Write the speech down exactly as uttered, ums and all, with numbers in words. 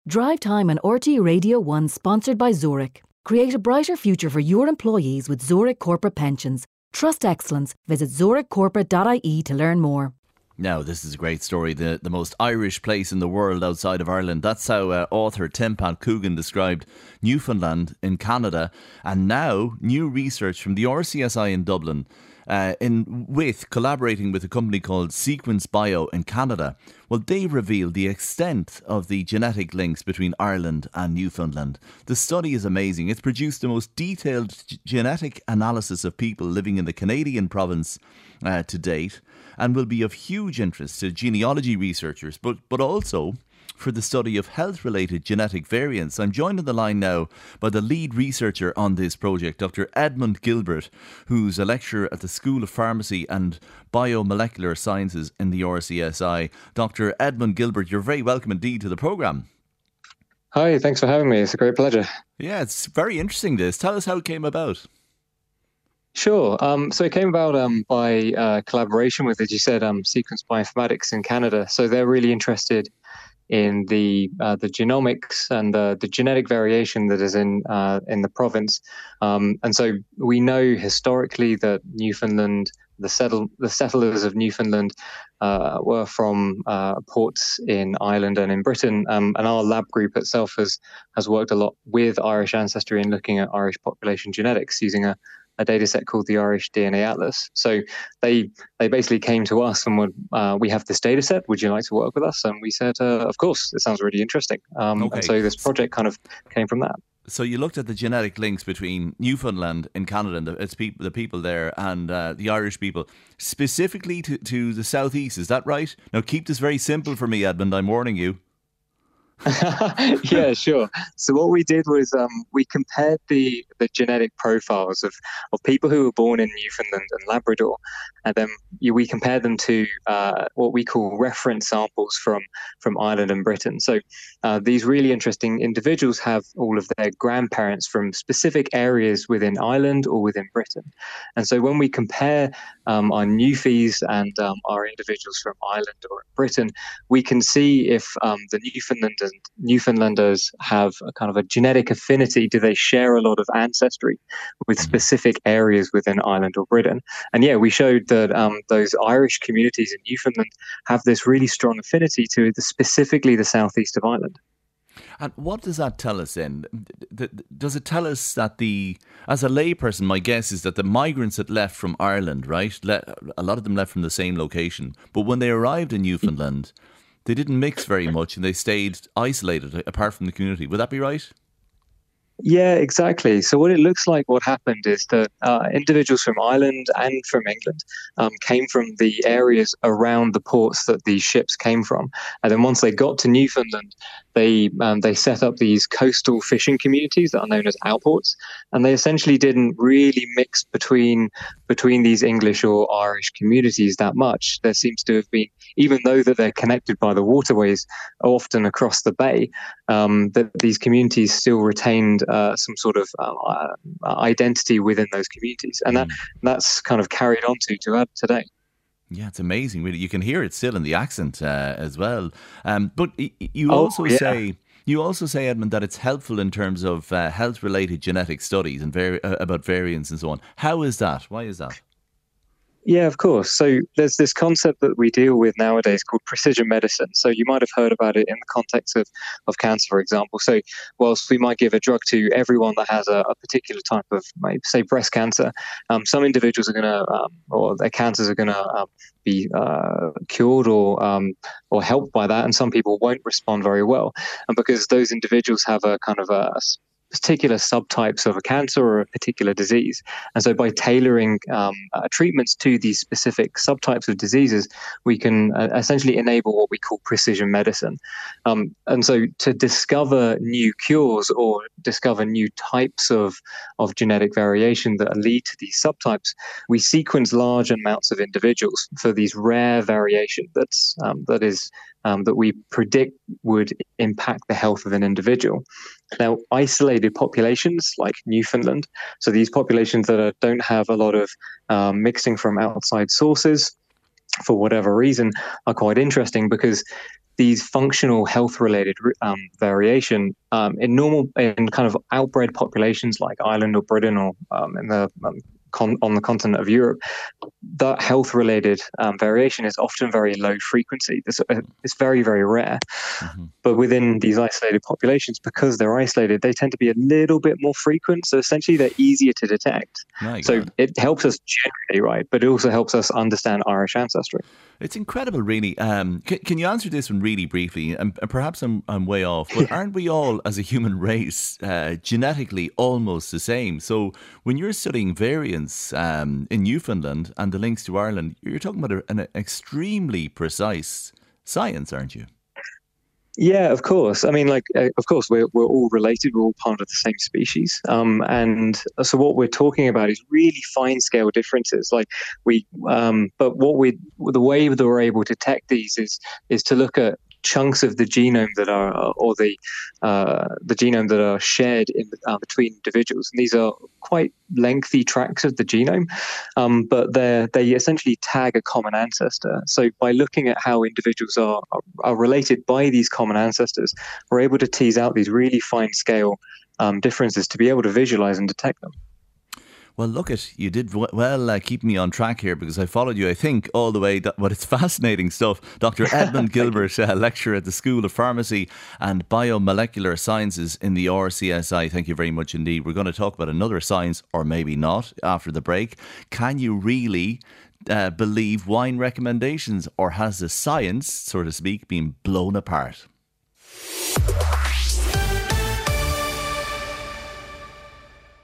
Drive Time on R T Radio one, sponsored by Zurich. Create a brighter future for your employees with Zurich Corporate Pensions. Trust excellence. Visit zurich corporate dot I E to learn more. Now, this is a great story. The the most Irish place in the world outside of Ireland. That's how uh, author Tim Pat Coogan described Newfoundland in Canada. And now, new research from the R C S I in Dublin, uh, in with collaborating with a company called Sequence Bio in Canada. Well, they revealed the extent of the genetic links between Ireland and Newfoundland. The study is amazing. It's produced the most detailed g- genetic analysis of people living in the Canadian province uh, to date, and will be of huge interest to genealogy researchers, but, but also for the study of health-related genetic variants. I'm joined on the line now by the lead researcher on this project, Doctor Edmund Gilbert, who's a lecturer at the School of Pharmacy and Biomolecular Sciences in the R C S I. Doctor Edmund Gilbert, you're very welcome indeed to the programme. Hi, thanks for having me. It's a great pleasure. Yeah, it's very interesting, this. Tell us how it came about. Sure. Um, so it came about um, by uh, collaboration with, as you said, um, Sequence Bioinformatics in Canada. So they're really interested in the uh, the genomics and the, the genetic variation that is in uh, in the province. Um, and so we know historically that Newfoundland, the settle the settlers of Newfoundland uh, were from uh, ports in Ireland and in Britain. Um, and our lab group itself has has worked a lot with Irish ancestry and looking at Irish population genetics using a a data set called the Irish D N A Atlas. So they they basically came to us and would, uh, we have this data set, would you like to work with us? And we said, uh, of course, it sounds really interesting. Um, okay. And so this project kind of came from that. So you looked at the genetic links between Newfoundland in Canada and the, its people, the people there and uh, the Irish people, specifically to, to the southeast. Is that right? Now keep this very simple for me, Edmund, I'm warning you. Yeah, sure. So what we did was um, we compared the, the genetic profiles of, of people who were born in Newfoundland and Labrador, and then we compared them to uh, what we call reference samples from, from Ireland and Britain. So uh, these really interesting individuals have all of their grandparents from specific areas within Ireland or within Britain. And so when we compare um, our Newfies and um, our individuals from Ireland or Britain, we can see if um, the Newfoundland and Newfoundlanders have a kind of a genetic affinity. Do they share a lot of ancestry with specific areas within Ireland or Britain? And yeah, we showed that um, those Irish communities in Newfoundland have this really strong affinity to the, specifically the southeast of Ireland. And what does that tell us then? Does it tell us that the, as a layperson, my guess is that the migrants that left from Ireland, right, a lot of them left from the same location, but when they arrived in Newfoundland, they didn't mix very much and they stayed isolated apart from the community. Would that be right? Yeah, exactly. So what it looks like what happened is that uh, individuals from Ireland and from England um, came from the areas around the ports that these ships came from. And then once they got to Newfoundland, they um, they set up these coastal fishing communities that are known as outports. And they essentially didn't really mix between between these English or Irish communities that much. There seems to have been, even though that they're connected by the waterways often across the bay, um, that these communities still retained Uh, some sort of uh, identity within those communities, and that mm. that's kind of carried on to to today. Yeah, it's amazing. Really, you can hear it still in the accent uh, as well. Um, but you oh, also yeah. say you also say, Edmund, that it's helpful in terms of uh, health-related genetic studies and vari- uh, about variants and so on. How is that? Why is that? Yeah, of course. So there's this concept that we deal with nowadays called precision medicine. So you might have heard about it in the context of, of cancer, for example. So whilst we might give a drug to everyone that has a, a particular type of, say, breast cancer, um, some individuals are going to, um, or their cancers are going to um, be uh, cured or um, or helped by that, and some people won't respond very well. And because those individuals have a kind of a particular subtypes of a cancer or a particular disease. And so by tailoring um, uh, treatments to these specific subtypes of diseases, we can uh, essentially enable what we call precision medicine. Um, and so to discover new cures or discover new types of, of genetic variation that lead to these subtypes, we sequence large amounts of individuals for these rare variation that's um, that is Um, that we predict would impact the health of an individual. Now, isolated populations like Newfoundland, so these populations that are, don't have a lot of um, mixing from outside sources, for whatever reason, are quite interesting because these functional health-related um, variation um, in normal, in kind of outbred populations like Ireland or Britain or um, in the um, con- on the continent of Europe, that health-related um, variation is often very low frequency. It's, it's very, very rare. Mm-hmm. But within these isolated populations, because they're isolated, they tend to be a little bit more frequent. So essentially, they're easier to detect. My so God. It helps us generally, right? But it also helps us understand Irish ancestry. It's incredible, really. Um, can, can you answer this one really briefly? And, and perhaps I'm, I'm way off, but aren't we all, as a human race, uh, genetically almost the same? So when you're studying variants um, in Newfoundland and the links to Ireland, you're talking about an extremely precise science, aren't you? Yeah, of course. I mean, like, uh, of course, we're we're all related. We're all part of the same species. Um, and so what we're talking about is really fine scale differences. Like we, um, but what we, the way that we're able to detect these is is to look at chunks of the genome that are, or the uh, the genome that are shared in uh, between individuals, and these are quite lengthy tracts of the genome, um, but they they essentially tag a common ancestor. So by looking at how individuals are, are are related by these common ancestors, we're able to tease out these really fine scale um, differences to be able to visualize and detect them. Well, look at you did well uh, keeping me on track here, because I followed you, I think, all the way. But it's fascinating stuff. Doctor Edmund Gilbert, uh, lecturer at the School of Pharmacy and Biomolecular Sciences in the R C S I. Thank you very much indeed. We're going to talk about another science, or maybe not, after the break. Can you really uh, believe wine recommendations, or has the science, so to speak, been blown apart?